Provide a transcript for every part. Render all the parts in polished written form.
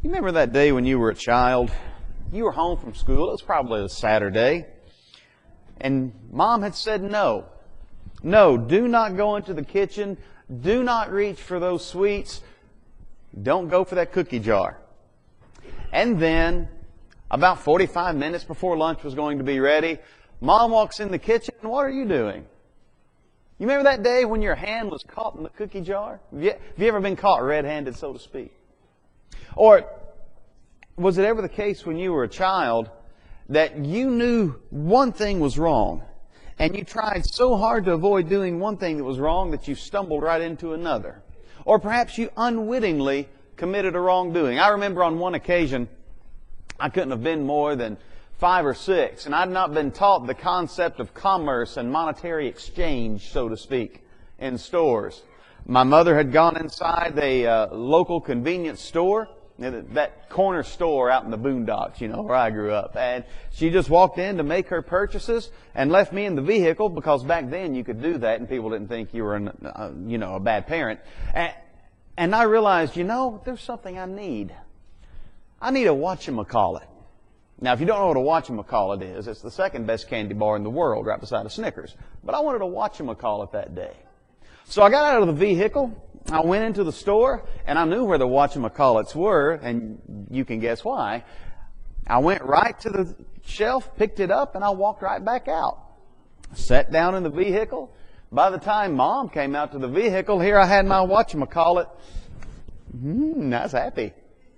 You remember that day when you were a child? You were home from school. It was probably a Saturday. And Mom had said no. No, do not go into the kitchen. Do not reach for those sweets. Don't go for that cookie jar. And then, about 45 minutes before lunch was going to be ready, Mom walks in the kitchen, and what are you doing? You remember that day when your hand was caught in the cookie jar? Have you ever been caught red-handed, so to speak? Or was it ever the case when you were a child that you knew one thing was wrong, and you tried so hard to avoid doing one thing that was wrong that you stumbled right into another? Or perhaps you unwittingly committed a wrongdoing. I remember on one occasion, I couldn't have been more than 5 or 6, and I'd not been taught the concept of commerce and monetary exchange, so to speak, in stores. My mother had gone inside a local convenience store, that corner store out in the boondocks, where I grew up. And she just walked in to make her purchases and left me in the vehicle, because back then you could do that and people didn't think you were a bad parent. And I realized, there's something I need. I need a whatchamacallit. Now, if you don't know what a whatchamacallit is, it's the second best candy bar in the world, right beside a Snickers. But I wanted a whatchamacallit that day. So I got out of the vehicle, I went into the store, and I knew where the whatchamacallits were, and you can guess why. I went right to the shelf, picked it up, and I walked right back out. Sat down in the vehicle. By the time Mom came out to the vehicle, here I had my whatchamacallit. I was happy.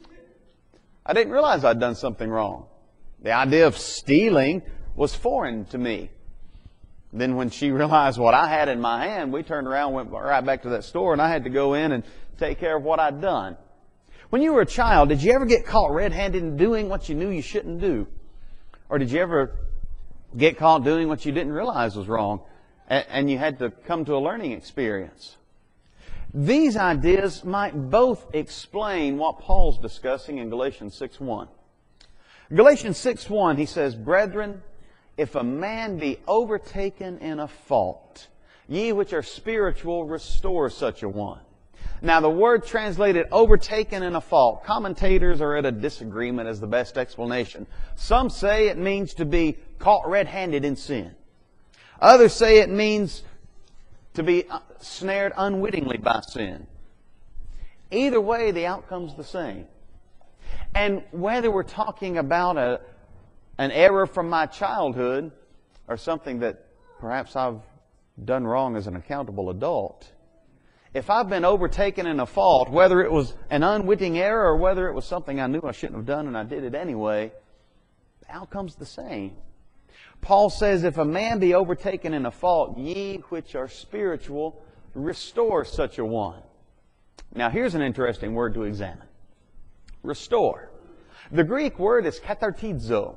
I didn't realize I'd done something wrong. The idea of stealing was foreign to me. Then when she realized what I had in my hand, we turned around and went right back to that store, and I had to go in and take care of what I'd done. When you were a child, did you ever get caught red-handed in doing what you knew you shouldn't do? Or did you ever get caught doing what you didn't realize was wrong, and you had to come to a learning experience? These ideas might both explain what Paul's discussing in Galatians 6:1. Galatians 6:1, he says, "Brethren, if a man be overtaken in a fault, ye which are spiritual, restore such a one." Now, the word translated overtaken in a fault, commentators are at a disagreement as the best explanation. Some say it means to be caught red-handed in sin. Others say it means to be snared unwittingly by sin. Either way, the outcome's the same. And whether we're talking about an error from my childhood or something that perhaps I've done wrong as an accountable adult, if I've been overtaken in a fault, whether it was an unwitting error or whether it was something I knew I shouldn't have done and I did it anyway, the outcome's the same. Paul says, if a man be overtaken in a fault, ye which are spiritual, restore such a one. Now here's an interesting word to examine. Restore. The Greek word is katartizo.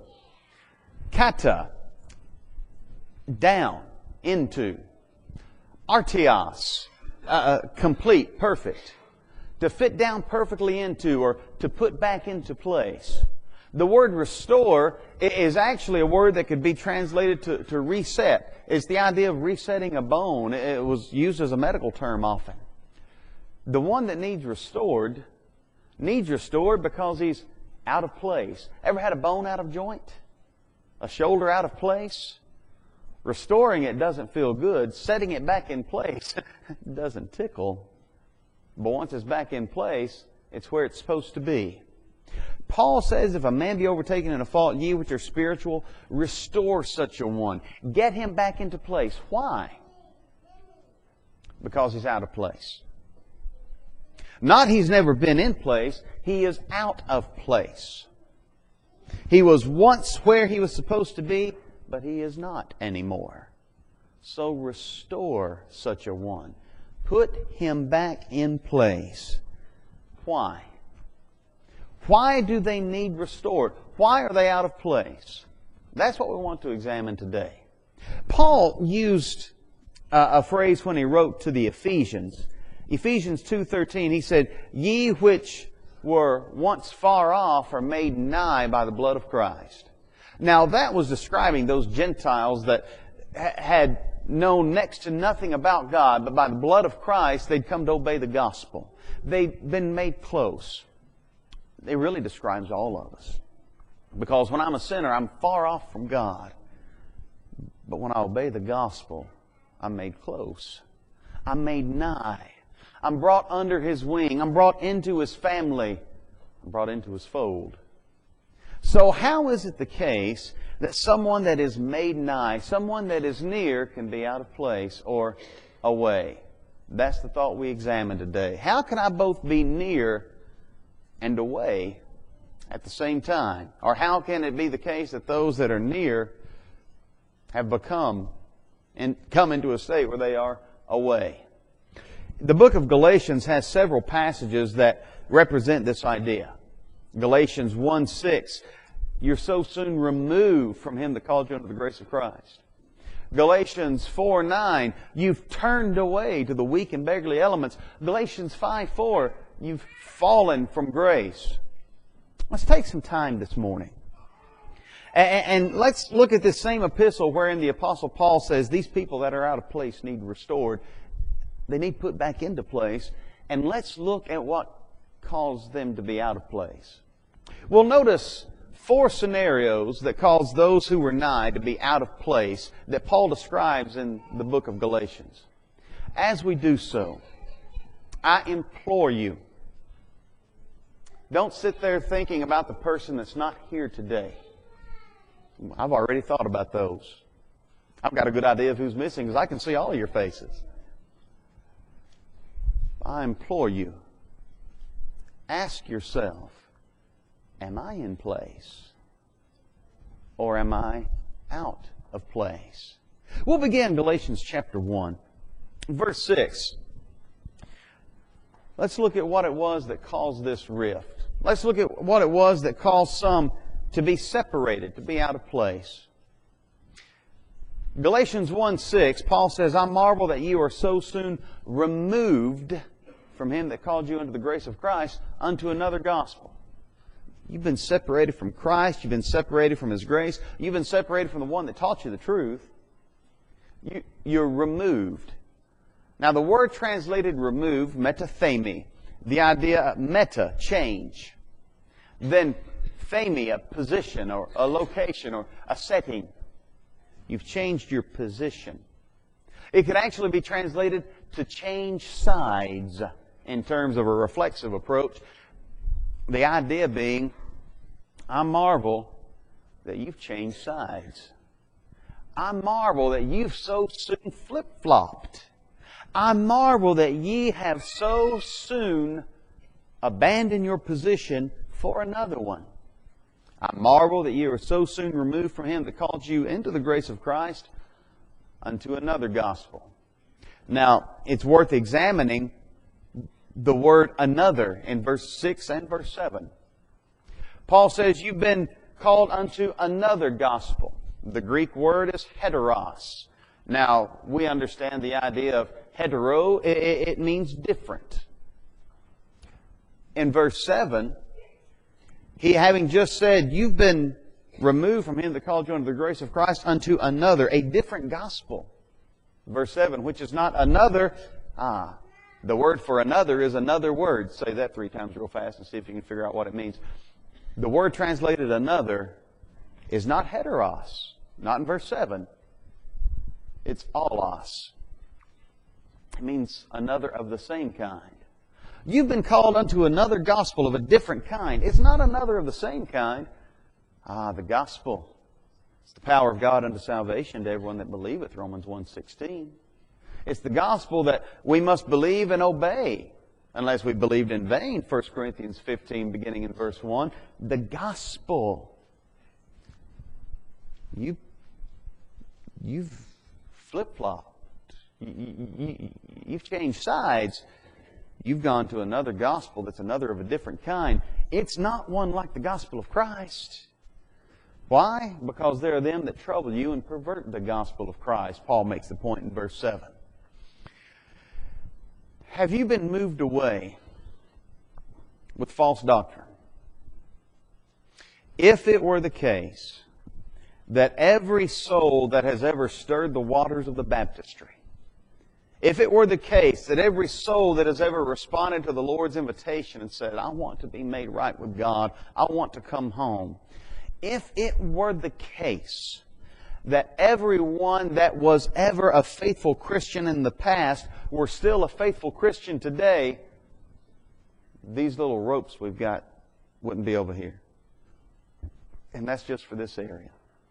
Kata, down, into. Artios, complete, perfect. To fit down perfectly into, or to put back into place. The word restore is actually a word that could be translated to reset. It's the idea of resetting a bone. It was used as a medical term often. The one that needs restored because he's out of place. Ever had a bone out of joint? A shoulder out of place? Restoring it doesn't feel good. Setting it back in place doesn't tickle. But once it's back in place, it's where it's supposed to be. Paul says, if a man be overtaken in a fault, ye which are spiritual, restore such a one. Get him back into place. Why? Because he's out of place. Not he's never been in place, he is out of place. He was once where he was supposed to be, but he is not anymore. So restore such a one. Put him back in place. Why? Why do they need restored? Why are they out of place? That's what we want to examine today. Paul used a phrase when he wrote to the Ephesians. Ephesians 2:13, he said, "Ye which were once far off are made nigh by the blood of Christ." Now that was describing those Gentiles that had known next to nothing about God, but by the blood of Christ they'd come to obey the gospel. They'd been made close. it really describes all of us. Because when I'm a sinner, I'm far off from God. But when I obey the gospel, I'm made close. I'm made nigh. I'm brought under His wing. I'm brought into His family. I'm brought into His fold. So how is it the case that someone that is made nigh, someone that is near, can be out of place or away? That's the thought we examine today. How can I both be near and away at the same time? Or how can it be the case that those that are near have become and come into a state where they are away? The book of Galatians has several passages that represent this idea. Galatians 1:6, you're so soon removed from Him that called you unto the grace of Christ. Galatians 4:9, you've turned away to the weak and beggarly elements. Galatians 5:4, you've fallen from grace. Let's take some time this morning. And let's look at this same epistle wherein the Apostle Paul says these people that are out of place need restored. They need put back into place. And let's look at what caused them to be out of place. We'll notice 4 scenarios that caused those who were nigh to be out of place that Paul describes in the book of Galatians. As we do so, I implore you, don't sit there thinking about the person that's not here today. I've already thought about those. I've got a good idea of who's missing because I can see all of your faces. I implore you, ask yourself, am I in place? Or am I out of place? We'll begin Galatians chapter 1, verse 6. Let's look at what it was that caused this rift. Let's look at what it was that caused some to be separated, to be out of place. Galatians 1:6, Paul says, I marvel that you are so soon removed from Him that called you unto the grace of Christ unto another gospel. You've been separated from Christ. You've been separated from His grace. You've been separated from the one that taught you the truth. You're removed. Now the word translated remove, metathemi, the idea meta, change. Then themi, a position or a location or a setting. You've changed your position. It could actually be translated to change sides in terms of a reflexive approach. The idea being, I marvel that you've changed sides. I marvel that you've so soon flip-flopped. I marvel that ye have so soon abandoned your position for another one. I marvel that you are so soon removed from Him that called you into the grace of Christ unto another gospel. Now, it's worth examining the word another in verse 6 and verse 7. Paul says you've been called unto another gospel. The Greek word is heteros. Now, we understand the idea of hetero. It means different. In verse 7, he having just said, you've been removed from Him that called you unto the grace of Christ unto another, a different gospel. Verse 7, which is not another. The word for another is another word. Say that 3 times real fast and see if you can figure out what it means. The word translated another is not heteros. Not in verse 7. It's allos. It means another of the same kind. You've been called unto another gospel of a different kind. It's not another of the same kind. The gospel. It's the power of God unto salvation to everyone that believeth, Romans 1:16. It's the gospel that we must believe and obey, unless we believed in vain, 1 Corinthians 15, beginning in verse 1. The gospel. You've flip-flopped. You've changed sides. You've gone to another gospel that's another of a different kind. It's not one like the gospel of Christ. Why? Because there are them that trouble you and pervert the gospel of Christ. Paul makes the point in verse 7. Have you been moved away with false doctrine? If it were the case that every soul that has ever stirred the waters of the baptistry, If it were the case that every soul that has ever responded to the Lord's invitation and said, I want to be made right with God, I want to come home. If it were the case that everyone that was ever a faithful Christian in the past were still a faithful Christian today, these little ropes we've got wouldn't be over here. And that's just for this area.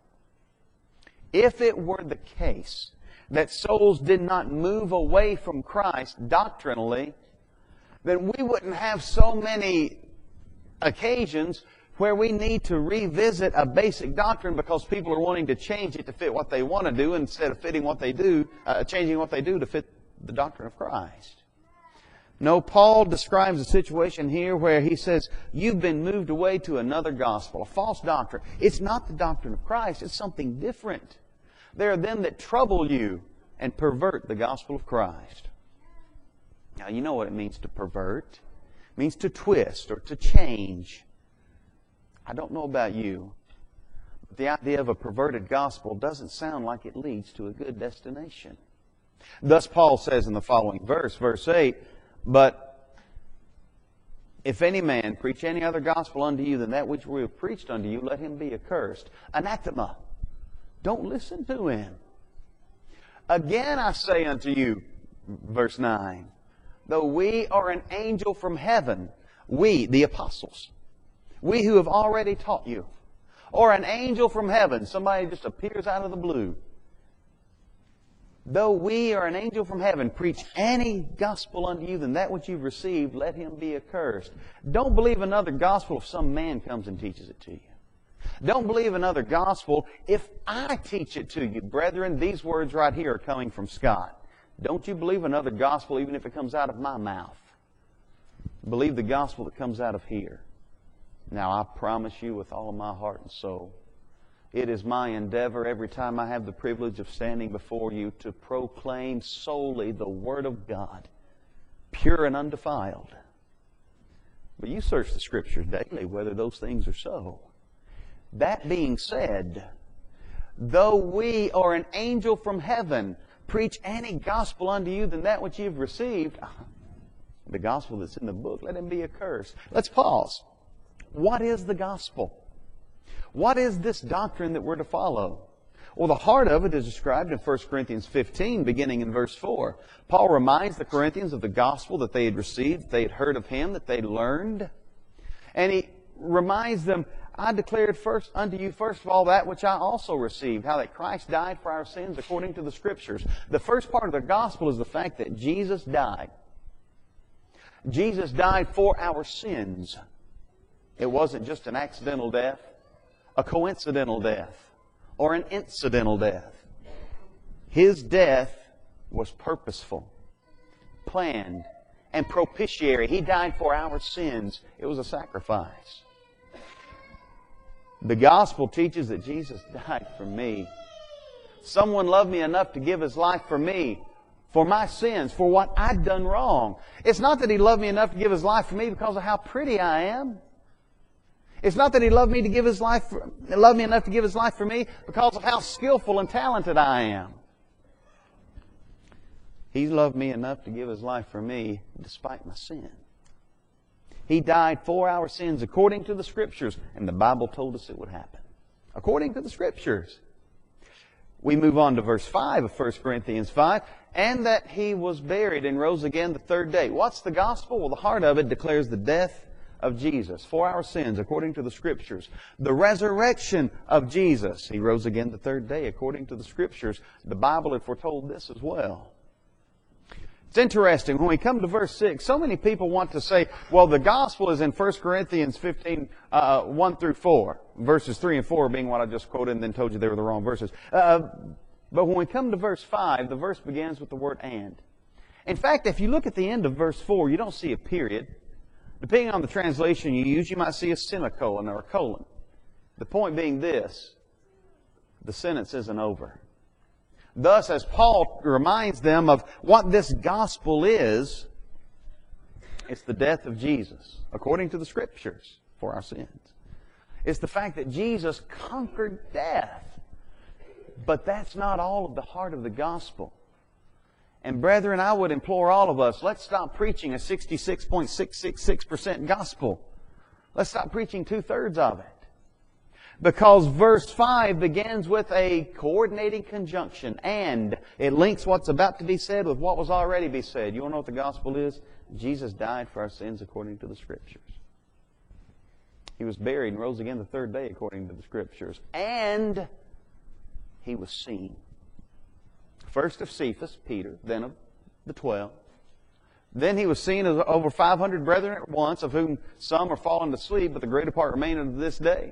If it were the case that souls did not move away from Christ doctrinally, then we wouldn't have so many occasions where we need to revisit a basic doctrine because people are wanting to change it to fit what they want to do instead of fitting what they do, changing what they do to fit the doctrine of Christ. No, Paul describes a situation here where he says, you've been moved away to another gospel, a false doctrine. It's not the doctrine of Christ, it's something different. There are them that trouble you and pervert the gospel of Christ. Now, you know what it means to pervert. It means to twist or to change. I don't know about you, but the idea of a perverted gospel doesn't sound like it leads to a good destination. Thus, Paul says in the following verse, verse 8, but if any man preach any other gospel unto you than that which we have preached unto you, let him be accursed. Anathema. Don't listen to him. Again I say unto you, verse 9, though we are an angel from heaven, we, the apostles, we who have already taught you, or an angel from heaven, somebody just appears out of the blue, though we are an angel from heaven, preach any gospel unto you than that which you've received, let him be accursed. Don't believe another gospel if some man comes and teaches it to you. Don't believe another gospel if I teach it to you. Brethren, these words right here are coming from Scott. Don't you believe another gospel even if it comes out of my mouth. Believe the gospel that comes out of here. Now, I promise you with all of my heart and soul, it is my endeavor every time I have the privilege of standing before you to proclaim solely the Word of God, pure and undefiled. But you search the Scriptures daily whether those things are so. That being said, though we or an angel from heaven preach any gospel unto you than that which you've received, the gospel that's in the book, let him be accursed. Let's pause. What is the gospel? What is this doctrine that we're to follow? Well, the heart of it is described in 1 Corinthians 15, beginning in verse 4. Paul reminds the Corinthians of the gospel that they had received, that they had heard of Him, that they learned. And he reminds them, I declared first unto you, first of all, that which I also received, how that Christ died for our sins according to the Scriptures. The first part of the gospel is the fact that Jesus died. Jesus died for our sins. It wasn't just an accidental death, a coincidental death, or an incidental death. His death was purposeful, planned, and propitiatory. He died for our sins. It was a sacrifice. The gospel teaches that Jesus died for me. Someone loved me enough to give His life for me, for my sins, for what I'd done wrong. It's not that He loved me enough to give His life for me because of how pretty I am. It's not that He loved me enough to give His life for me because of how skillful and talented I am. He loved me enough to give His life for me despite my sin. He died for our sins according to the Scriptures, and the Bible told us it would happen. According to the Scriptures. We move on to verse 5 of 1 Corinthians 5. And that He was buried and rose again the third day. What's the gospel? Well, the heart of it declares the death of Jesus for our sins according to the Scriptures. The resurrection of Jesus. He rose again the third day according to the Scriptures. The Bible had foretold this as well. It's interesting, when we come to verse 6, so many people want to say, well, the gospel is in 1 Corinthians 15, 1 through 4. Verses 3 and 4 being what I just quoted and then told you they were the wrong verses. But when we come to verse 5, the verse begins with the word and. In fact, if you look at the end of verse 4, you don't see a period. Depending on the translation you use, you might see a semicolon or a colon. The point being this, the sentence isn't over. Thus, as Paul reminds them of what this gospel is, it's the death of Jesus, according to the Scriptures, for our sins. It's the fact that Jesus conquered death. But that's not all of the heart of the gospel. And brethren, I would implore all of us, let's stop preaching a 66.666% gospel. Let's stop preaching 2/3 of it. Because verse 5 begins with a coordinating conjunction, and it links what's about to be said with what was already be said. You want to know what the gospel is? Jesus died for our sins according to the Scriptures. He was buried and rose again the third day according to the Scriptures. And He was seen. First of Cephas, Peter, then of the 12. Then He was seen of over 500 brethren at once, of whom some are fallen to sleep, but the greater part remain unto this day.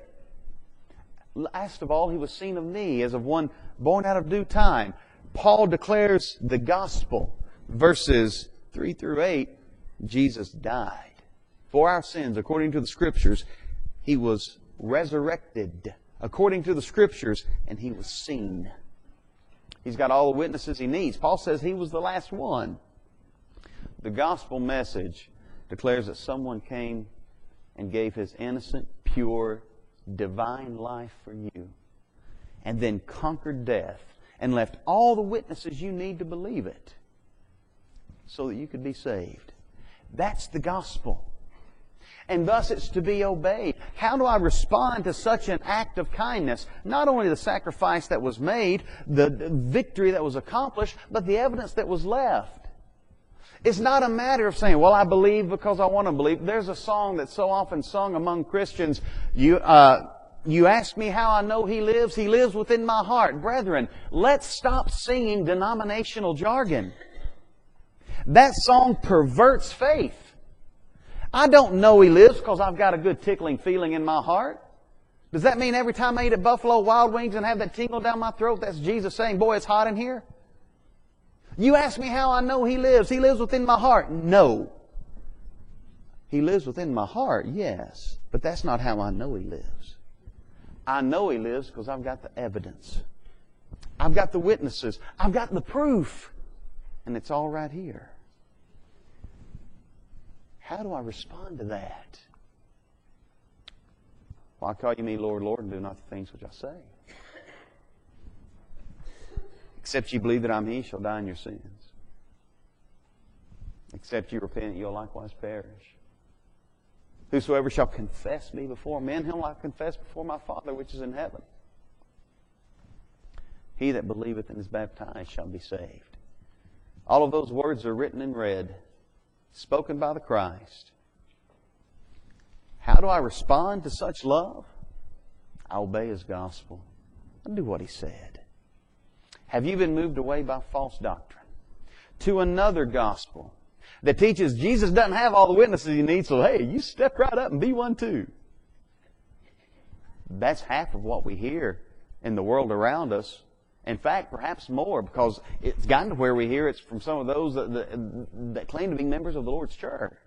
Last of all, He was seen of me, as of one born out of due time. Paul declares the gospel. Verses 3 through 8, Jesus died for our sins according to the Scriptures. He was resurrected according to the Scriptures, and He was seen. He's got all the witnesses He needs. Paul says He was the last one. The gospel message declares that someone came and gave His innocent, pure, divine life for you, and then conquered death and left all the witnesses you need to believe it so that you could be saved. That's the gospel. And thus it's to be obeyed. How do I respond to such an act of kindness? Not only the sacrifice that was made, the victory that was accomplished, but the evidence that was left. It's not a matter of saying, well, I believe because I want to believe. There's a song that's so often sung among Christians. You ask me how I know He lives. He lives within my heart. Brethren, let's stop singing denominational jargon. That song perverts faith. I don't know He lives because I've got a good tickling feeling in my heart. Does that mean every time I eat at Buffalo Wild Wings and have that tingle down my throat, that's Jesus saying, boy, it's hot in here? You ask me how I know He lives. He lives within my heart. No. He lives within my heart, yes. But that's not how I know He lives. I know He lives because I've got the evidence. I've got the witnesses. I've got the proof. And it's all right here. How do I respond to that? Why call you me Lord, Lord, and do not the things which I say? Except you believe that I'm He, shall die in your sins. Except you repent, you'll likewise perish. Whosoever shall confess me before men, him will I confess before my Father which is in heaven. He that believeth and is baptized shall be saved. All of those words are written in red, spoken by the Christ. How do I respond to such love? I obey His gospel. I do what He said. Have you been moved away by false doctrine to another gospel that teaches Jesus doesn't have all the witnesses He needs, so hey, you step right up and be one too? That's half of what we hear in the world around us. In fact, perhaps more, because it's gotten to where we hear it's from some of those that claim to be members of the Lord's church.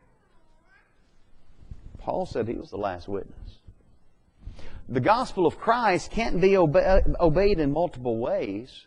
Paul said he was the last witness. The gospel of Christ can't be obeyed in multiple ways,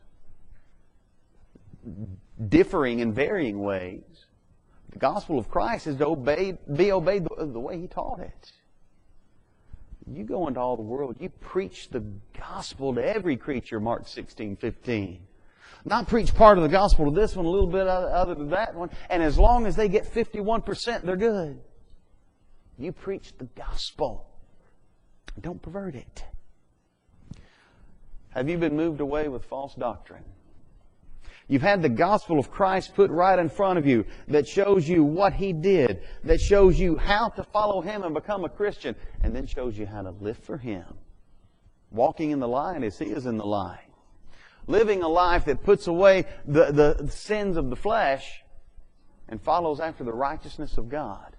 differing in varying ways. The gospel of Christ is to be obeyed the way He taught it. You go into all the world, you preach the gospel to every creature, Mark 16:15. Not preach part of the gospel to this one, a little bit other to that one, and as long as they get 51%, they're good. You preach the gospel. Don't pervert it. Have you been moved away with false doctrine? You've had the gospel of Christ put right in front of you that shows you what He did, that shows you how to follow Him and become a Christian, and then shows you how to live for Him. Walking in the light as He is in the light. Living a life that puts away the sins of the flesh and follows after the righteousness of God.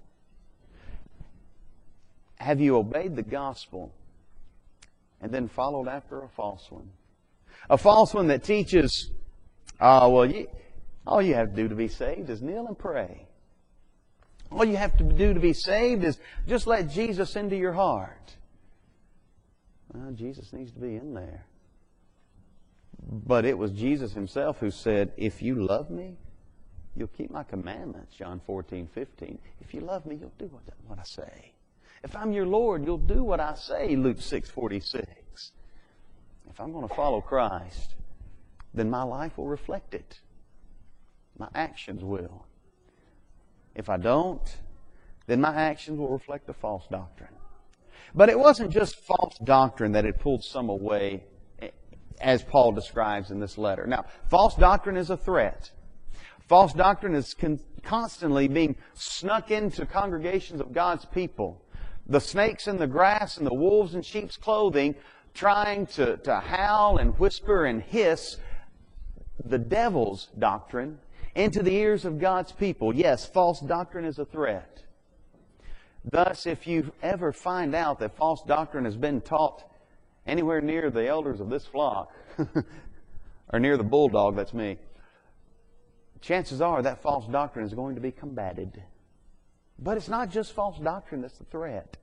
Have you obeyed the gospel and then followed after a false one? A false one that teaches, all you have to do to be saved is kneel and pray. All you have to do to be saved is just let Jesus into your heart. Well, Jesus needs to be in there. But it was Jesus Himself who said, if you love me, you'll keep my commandments, John 14:15. If you love me, you'll do what I say. If I'm your Lord, you'll do what I say, Luke 6:46. If I'm going to follow Christ, then my life will reflect it. My actions will. If I don't, then my actions will reflect the false doctrine. But it wasn't just false doctrine that had pulled some away, as Paul describes in this letter. Now, false doctrine is a threat. False doctrine is constantly being snuck into congregations of God's people. The snakes in the grass and the wolves in sheep's clothing trying to howl and whisper and hiss the devil's doctrine into the ears of God's people. Yes, false doctrine is a threat. Thus, if you ever find out that false doctrine has been taught anywhere near the elders of this flock, or near the bulldog, that's me, chances are that false doctrine is going to be combated. But it's not just false doctrine that's the threat.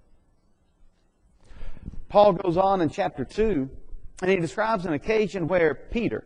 Paul goes on in chapter 2, and he describes an occasion where Peter,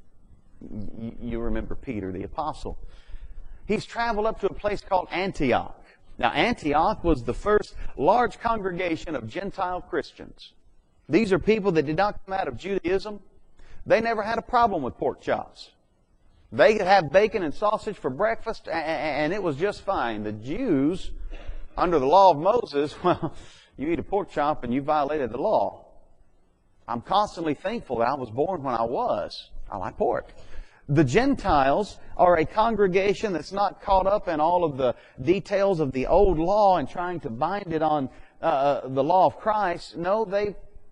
you remember Peter, the apostle, he's traveled up to a place called Antioch. Now, Antioch was the first large congregation of Gentile Christians. These are people that did not come out of Judaism. They never had a problem with pork chops. They could have bacon and sausage for breakfast, and it was just fine. The Jews, under the law of Moses, well, you eat a pork chop and you violated the law. I'm constantly thankful that I was born when I was. I like pork. The Gentiles are a congregation that's not caught up in all of the details of the old law and trying to bind it on the law of Christ. No, they've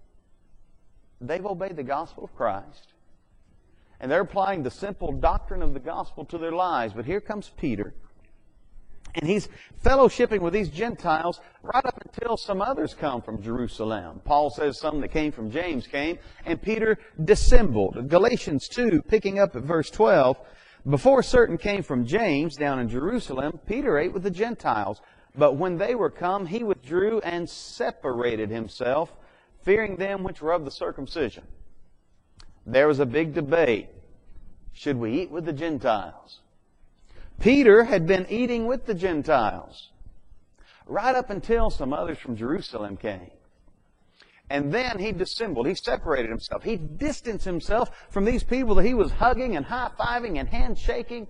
obeyed the gospel of Christ. And they're applying the simple doctrine of the gospel to their lives. But here comes Peter. And he's fellowshipping with these Gentiles right up until some others come from Jerusalem. Paul says some that came from James came, and Peter dissembled. Galatians 2, picking up at verse 12, before certain came from James down in Jerusalem, Peter ate with the Gentiles. But when they were come, he withdrew and separated himself, fearing them which were of the circumcision. There was a big debate. Should we eat with the Gentiles? Peter had been eating with the Gentiles right up until some others from Jerusalem came. And then he dissembled. He separated himself. He distanced himself from these people that he was hugging and high-fiving and handshaking.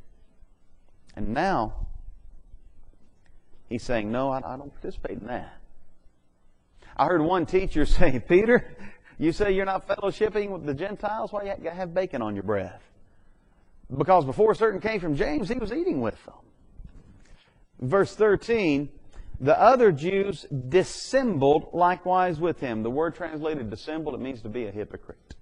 And now he's saying, no, I don't participate in that. I heard one teacher say, Peter, you say you're not fellowshipping with the Gentiles? Why you have bacon on your breath? Because before certain came from James, he was eating with them. Verse 13, the other Jews dissembled likewise with him. The word translated dissembled, it means to be a hypocrite.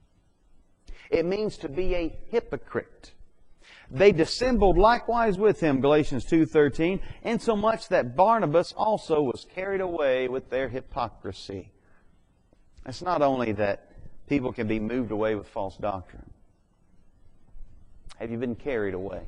It means to be a hypocrite. They dissembled likewise with him, Galatians 2:13, insomuch that Barnabas also was carried away with their hypocrisy. It's not only that people can be moved away with false doctrine. Have you been carried away?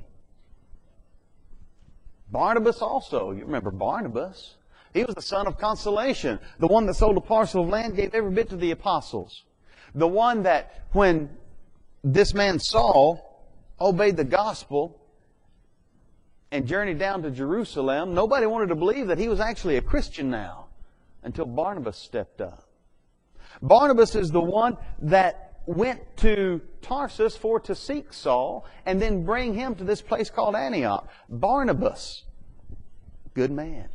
Barnabas also. You remember Barnabas. He was the son of consolation. The one that sold a parcel of land, gave every bit to the apostles. The one that, when this man Saul obeyed the gospel and journeyed down to Jerusalem, nobody wanted to believe that he was actually a Christian now until Barnabas stepped up. Barnabas is the one that went to Tarsus for to seek Saul and then bring him to this place called Antioch. Barnabas, good man.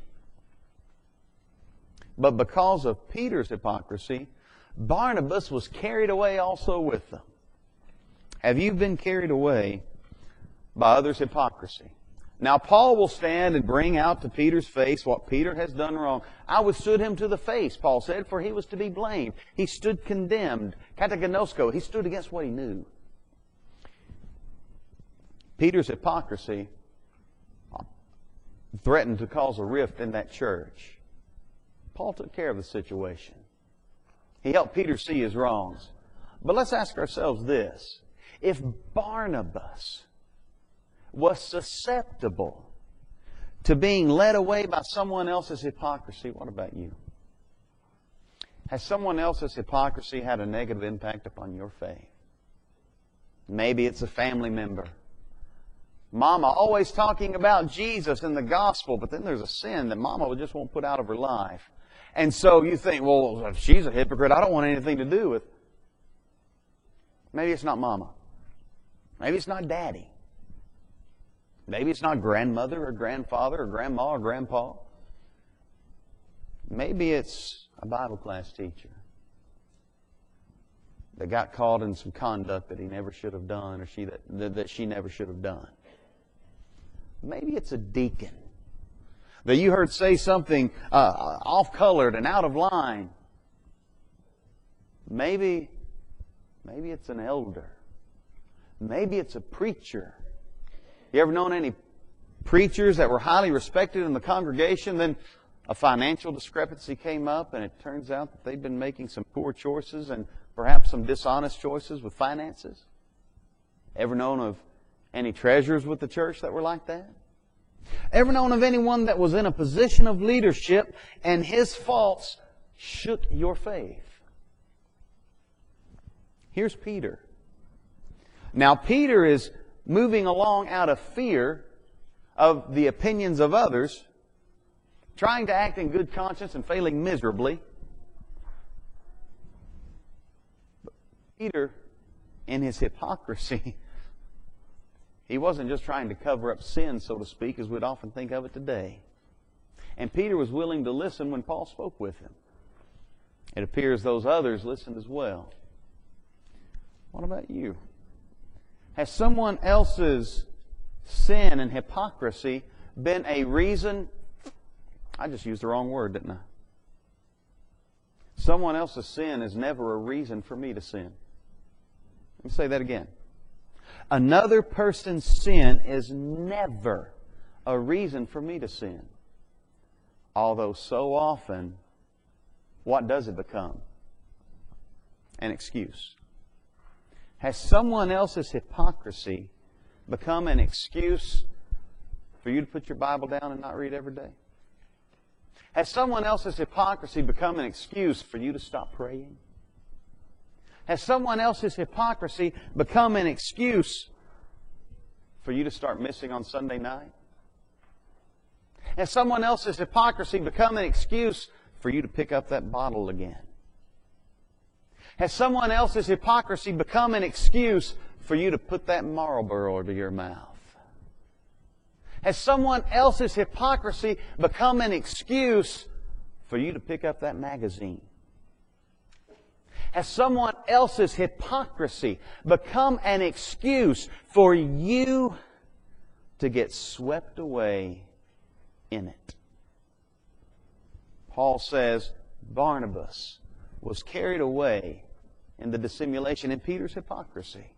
But because of Peter's hypocrisy, Barnabas was carried away also with them. Have you been carried away by others' hypocrisy? Now Paul will stand and bring out to Peter's face what Peter has done wrong. I withstood him to the face, Paul said, for he was to be blamed. He stood condemned. Kataganosko, he stood against what he knew. Peter's hypocrisy threatened to cause a rift in that church. Paul took care of the situation. He helped Peter see his wrongs. But let's ask ourselves this. If Barnabas was susceptible to being led away by someone else's hypocrisy, what about you? Has someone else's hypocrisy had a negative impact upon your faith? Maybe it's a family member. Mama always talking about Jesus and the gospel, but then there's a sin that Mama just won't put out of her life. And so you think, well, if she's a hypocrite, I don't want anything to do with. Maybe it's not Mama. Maybe it's not Daddy. Maybe it's not grandmother or grandfather or grandma or grandpa. Maybe it's a Bible class teacher that got caught in some conduct that he never should have done, or that she never should have done. Maybe it's a deacon that you heard say something off-colored and out of line. Maybe it's an elder. Maybe it's a preacher. You ever known any preachers that were highly respected in the congregation, then a financial discrepancy came up, and it turns out that they'd been making some poor choices and perhaps some dishonest choices with finances? Ever known of any treasurers with the church that were like that? Ever known of anyone that was in a position of leadership and his faults shook your faith? Here's Peter. Now, Peter is moving along out of fear of the opinions of others, trying to act in good conscience and failing miserably. But Peter, in his hypocrisy, he wasn't just trying to cover up sin, so to speak, as we'd often think of it today. And Peter was willing to listen when Paul spoke with him. It appears those others listened as well. What about you? Has someone else's sin and hypocrisy been a reason? I just used the wrong word, didn't I? Someone else's sin is never a reason for me to sin. Let me say that again. Another person's sin is never a reason for me to sin. Although so often, what does it become? An excuse. Has someone else's hypocrisy become an excuse for you to put your Bible down and not read every day? Has someone else's hypocrisy become an excuse for you to stop praying? Has someone else's hypocrisy become an excuse for you to start missing on Sunday night? Has someone else's hypocrisy become an excuse for you to pick up that bottle again? Has someone else's hypocrisy become an excuse for you to put that Marlboro to your mouth? Has someone else's hypocrisy become an excuse for you to pick up that magazine? Has someone else's hypocrisy become an excuse for you to get swept away in it? Paul says Barnabas was carried away in the dissimulation in Peter's hypocrisy.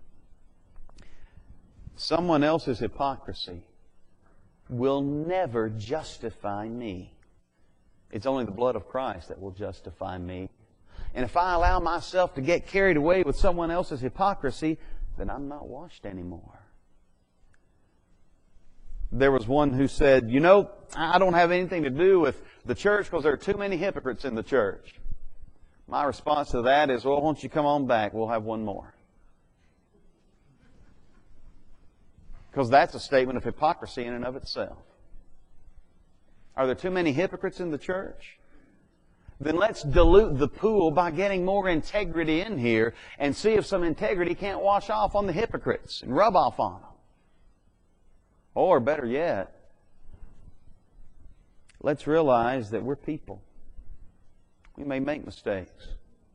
Someone else's hypocrisy will never justify me. It's only the blood of Christ that will justify me. And if I allow myself to get carried away with someone else's hypocrisy, then I'm not washed anymore. There was one who said, I don't have anything to do with the church because there are too many hypocrites in the church. My response to that is, well, why don't you come on back? We'll have one more. Because that's a statement of hypocrisy in and of itself. Are there too many hypocrites in the church? Then let's dilute the pool by getting more integrity in here and see if some integrity can't wash off on the hypocrites and rub off on them. Or better yet, let's realize that we're people. We may make mistakes.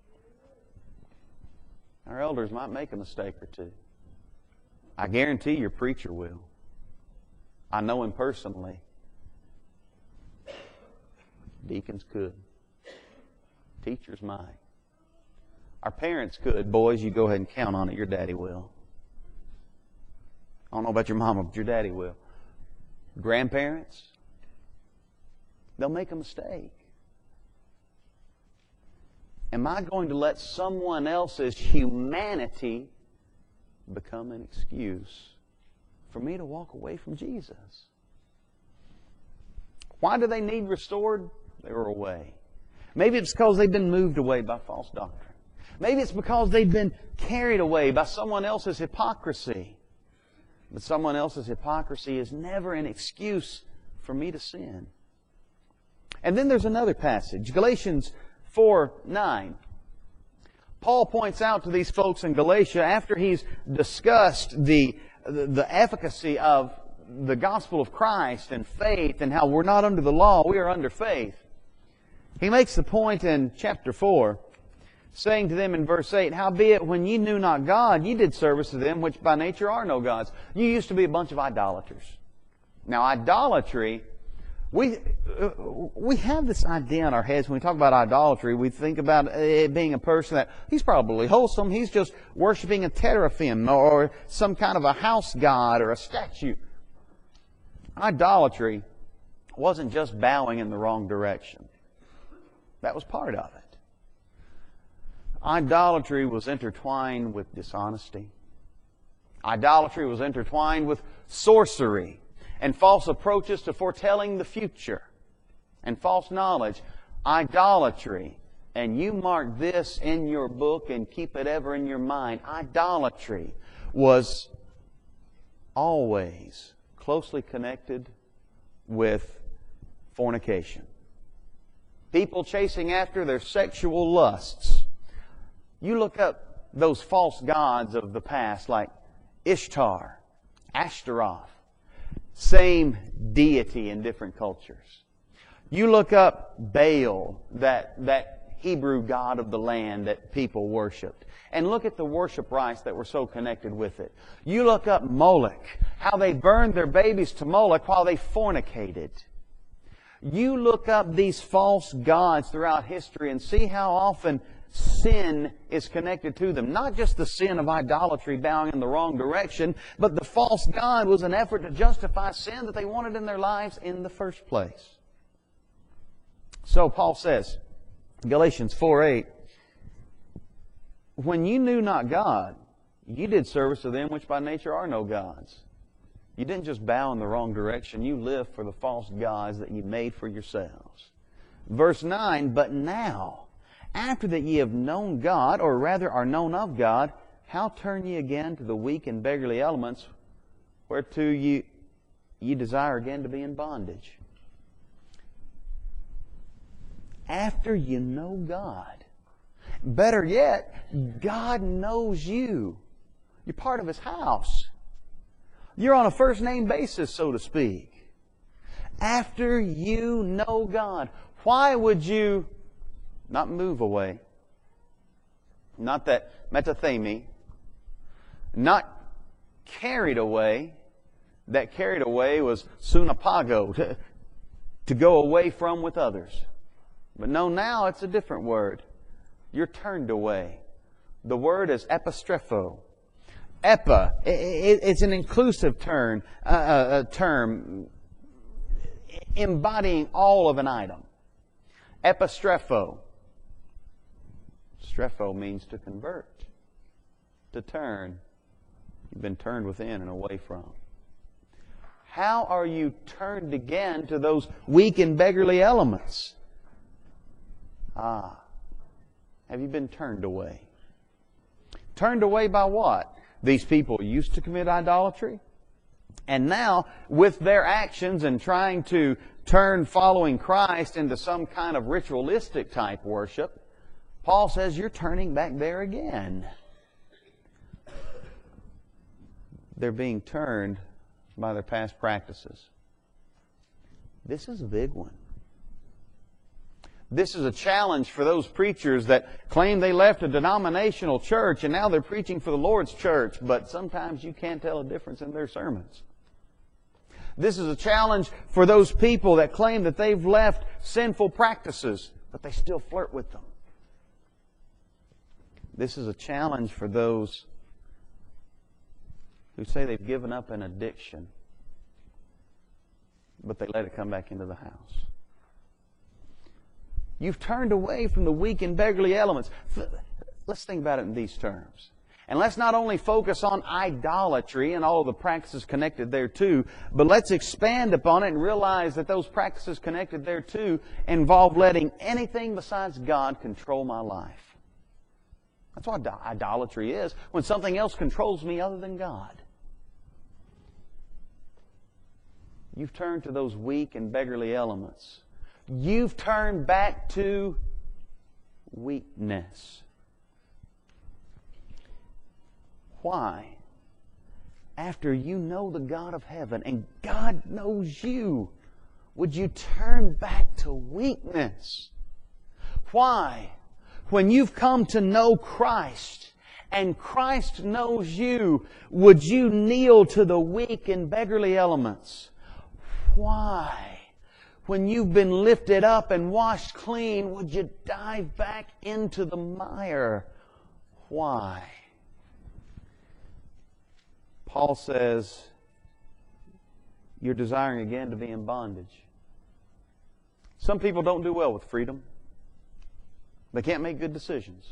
Our elders might make a mistake or two. I guarantee your preacher will. I know him personally. Deacons could. Teachers might. Our parents could. Boys, you go ahead and count on it. Your daddy will. I don't know about your mama, but your daddy will. Grandparents, they'll make a mistake. Am I going to let someone else's humanity become an excuse for me to walk away from Jesus? Why do they need restored? They were away. Maybe it's because they've been moved away by false doctrine. Maybe it's because they've been carried away by someone else's hypocrisy. But someone else's hypocrisy is never an excuse for me to sin. And then there's another passage, Galatians 4:9. Paul points out to these folks in Galatia, after he's discussed the efficacy of the gospel of Christ and faith and how we're not under the law, we are under faith, he makes the point in chapter 4, saying to them in verse 8, "Howbeit, when ye knew not God, ye did service to them which by nature are no gods." You used to be a bunch of idolaters. Now, idolatry, we have this idea in our heads when we talk about idolatry. We think about it being a person that, he's probably wholesome, he's just worshiping a teraphim or some kind of a house god or a statue. Idolatry wasn't just bowing in the wrong direction. That was part of it. Idolatry was intertwined with dishonesty. Idolatry was intertwined with sorcery and false approaches to foretelling the future and false knowledge. Idolatry, and you mark this in your book and keep it ever in your mind, idolatry was always closely connected with fornication. People chasing after their sexual lusts. You look up those false gods of the past like Ishtar, Ashtaroth, same deity in different cultures. You look up Baal, that Hebrew god of the land that people worshipped, and look at the worship rites that were so connected with it. You look up Moloch, how they burned their babies to Moloch while they fornicated. You look up these false gods throughout history and see how often sin is connected to them. Not just the sin of idolatry, bowing in the wrong direction, but the false god was an effort to justify sin that they wanted in their lives in the first place. So Paul says, Galatians 4:8, "When you knew not God, you did service to them which by nature are no gods." You didn't just bow in the wrong direction. You lived for the false gods that you made for yourselves. Verse 9, "But now, after that ye have known God, or rather are known of God, how turn ye again to the weak and beggarly elements, whereto ye desire again to be in bondage?" After you know God. Better yet, God knows you. You're part of His house. You're on a first-name basis, so to speak. After you know God, why would you not move away? Not that metathemi, not carried away. That carried away was sunapago, to go away from with others. But no, now it's a different word. You're turned away. The word is epistrepho. Epa, it's an inclusive term embodying all of an item. Epistrepho. Strepho means to convert, to turn. You've been turned within and away from. How are you turned again to those weak and beggarly elements? Have you been turned away? Turned away by what? These people used to commit idolatry. And now, with their actions and trying to turn following Christ into some kind of ritualistic type worship, Paul says you're turning back there again. They're being turned by their past practices. This is a big one. This is a challenge for those preachers that claim they left a denominational church and now they're preaching for the Lord's church, but sometimes you can't tell a difference in their sermons. This is a challenge for those people that claim that they've left sinful practices, but they still flirt with them. This is a challenge for those who say they've given up an addiction, but they let it come back into the house. You've turned away from the weak and beggarly elements. Let's think about it in these terms. And let's not only focus on idolatry and all of the practices connected thereto, but let's expand upon it and realize that those practices connected thereto involve letting anything besides God control my life. That's what idolatry is, when something else controls me other than God. You've turned to those weak and beggarly elements. You've turned back to weakness. Why? after you know the God of heaven and God knows you, would you turn back to weakness? Why? When you've come to know Christ and Christ knows you, would you kneel to the weak and beggarly elements? Why? When you've been lifted up and washed clean, would you dive back into the mire? Why? Paul says, you're desiring again to be in bondage. Some people don't do well with freedom. They can't make good decisions.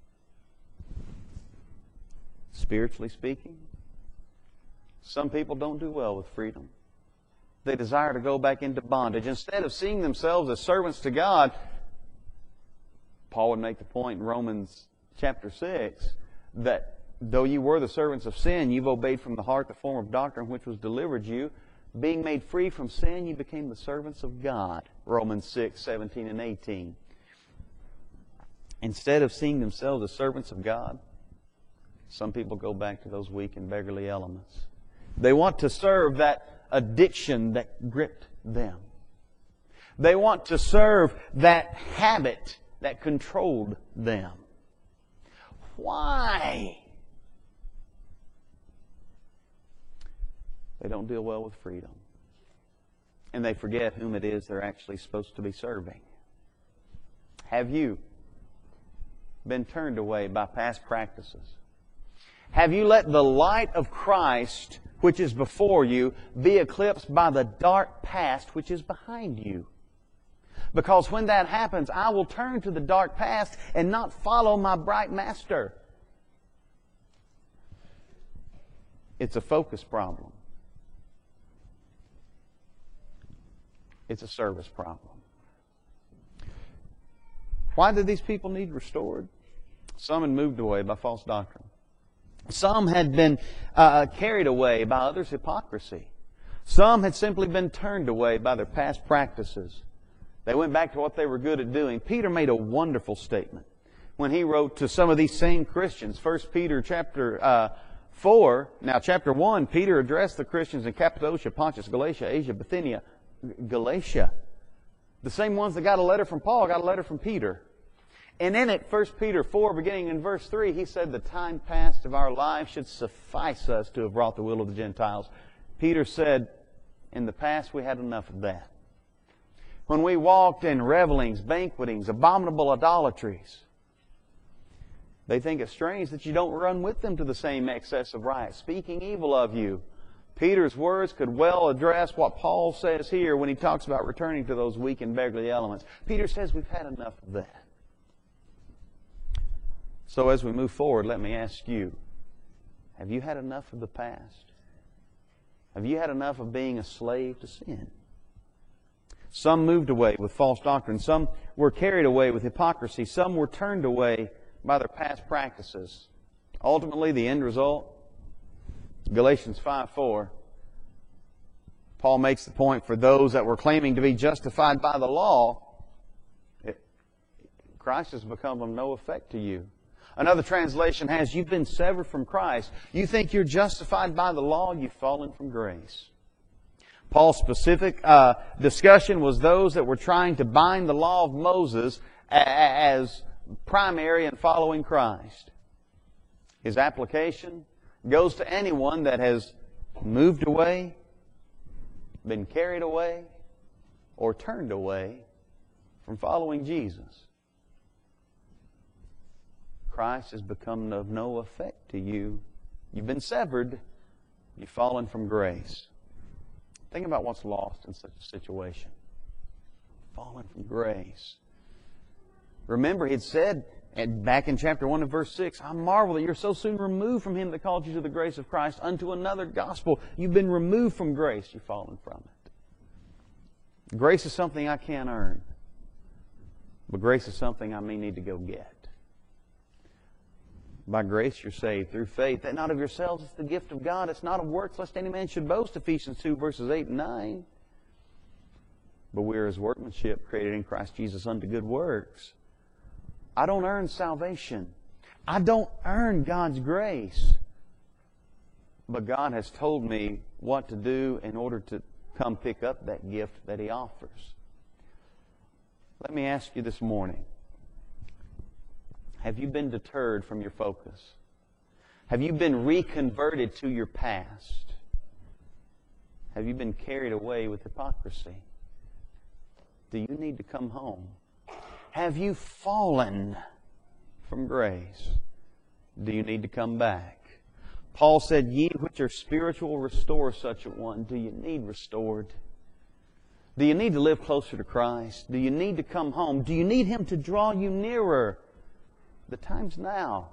Spiritually speaking, some people don't do well with freedom. They desire to go back into bondage. Instead of seeing themselves as servants to God, Paul would make the point in Romans chapter 6 that though you were the servants of sin, you've obeyed from the heart the form of doctrine which was delivered you. Being made free from sin, you became the servants of God. Romans 6, 17 and 18. Instead of seeing themselves as servants of God, some people go back to those weak and beggarly elements. They want to serve that addiction that gripped them. They want to serve that habit that controlled them. Why? They don't deal well with freedom. And they forget whom it is they're actually supposed to be serving. Have you been turned away by past practices? Have you let the light of Christ, which is before you, be eclipsed by the dark past which is behind you? Because when that happens, I will turn to the dark past and not follow my bright master. It's a focus problem. It's a service problem. Why did these people need restored? Some had moved away by false doctrine. Some had been carried away by others' hypocrisy. Some had simply been turned away by their past practices. They went back to what they were good at doing. Peter made a wonderful statement when he wrote to some of these same Christians. 1 Peter chapter 4. Now, chapter 1, Peter addressed the Christians in Cappadocia, Pontus, Galatia, Asia, Bithynia, Galatia. The same ones that got a letter from Paul got a letter from Peter. And in it, 1 Peter 4, beginning in verse 3, he said, the time past of our lives should suffice us to have wrought the will of the Gentiles. Peter said, in the past we had enough of that. When we walked in revelings, banquetings, abominable idolatries, they think it's strange that you don't run with them to the same excess of riot, speaking evil of you. Peter's words could well address what Paul says here when he talks about returning to those weak and beggarly elements. Peter says we've had enough of that. So as we move forward, let me ask you, have you had enough of the past? Have you had enough of being a slave to sin? Some moved away with false doctrine. Some were carried away with hypocrisy. Some were turned away by their past practices. Ultimately, the end result, Galatians 5:4, Paul makes the point for those that were claiming to be justified by the law, Christ has become of no effect to you. Another translation has, you've been severed from Christ. You think you're justified by the law, you've fallen from grace. Paul's specific discussion was those that were trying to bind the law of Moses as primary in following Christ. His application goes to anyone that has moved away, been carried away, or turned away from following Jesus. Christ has become of no effect to you. You've been severed. You've fallen from grace. Think about what's lost in such a situation. Fallen from grace. Remember, he'd said back in chapter 1 and verse 6, I marvel that you're so soon removed from Him that called you to the grace of Christ unto another gospel. You've been removed from grace. You've fallen from it. Grace is something I can't earn. But grace is something I may need to go get. By grace you're saved through faith, that not of yourselves, it's the gift of God. It's not of works, lest any man should boast. Ephesians 2, verses 8 and 9. But we are His workmanship, created in Christ Jesus unto good works. I don't earn salvation. I don't earn God's grace. but God has told me what to do in order to come pick up that gift that He offers. Let me ask you this morning, have you been deterred from your focus? Have you been reconverted to your past? Have you been carried away with hypocrisy? Do you need to come home? Have you fallen from grace? Do you need to come back? Paul said, "Ye which are spiritual, restore such a one." Do you need restored? Do you need to live closer to Christ? Do you need to come home? Do you need Him to draw you nearer? The time's now.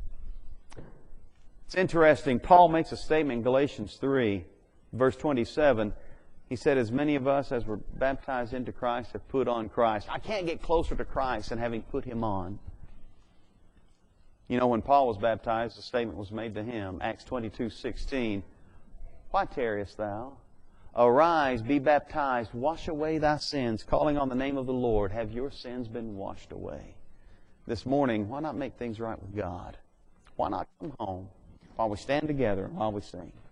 It's interesting. Paul makes a statement in Galatians 3, verse 27. He said, "As many of us as were baptized into Christ have put on Christ." I can't get closer to Christ than having put Him on. You know, when Paul was baptized, the statement was made to him, Acts 22:16, "Why tarriest thou? Arise, be baptized, wash away thy sins, calling on the name of the Lord. Have your sins been washed away?" This morning, why not make things right with God? Why not come home while we stand together and while we sing?